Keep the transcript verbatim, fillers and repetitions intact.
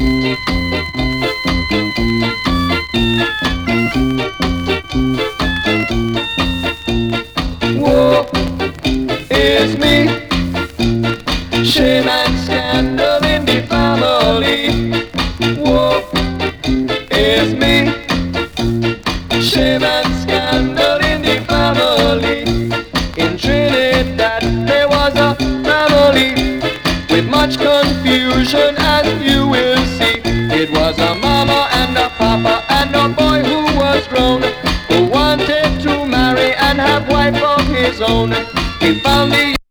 Woe is me, shame and scandal in the family. Woe is me, shame and scandal in the family. In Trinidad there was a family with much confusion, as you will see. It was a mama and a papa and a boy who was grown, who wanted to marry and have wife of his own. He found the